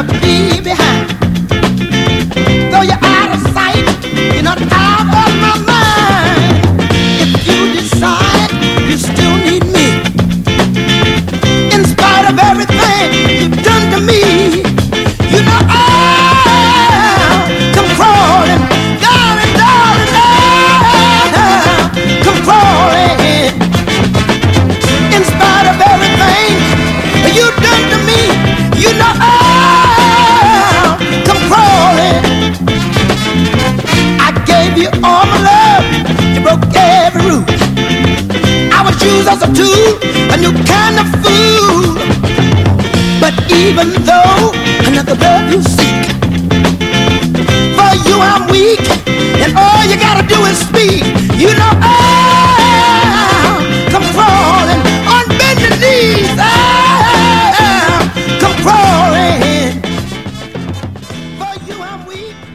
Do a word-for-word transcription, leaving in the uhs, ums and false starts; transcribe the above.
to be behind. Though you're out of sight, you're not out of my mind. If you decide you still need me, in spite of everything you've done to me, you know I'll come crawling, darling, darling, I'll come crawling. In spite of everything you've done to me, you know I'll come crawling. I gave you all my love, you broke every rule. I was used as a tool, a new kind of fool. But even though another love you seek, for you I'm weak, and all you gotta do is speak. You know I'll come crawling on bended knees. I'll come crawling, for you I'm weak.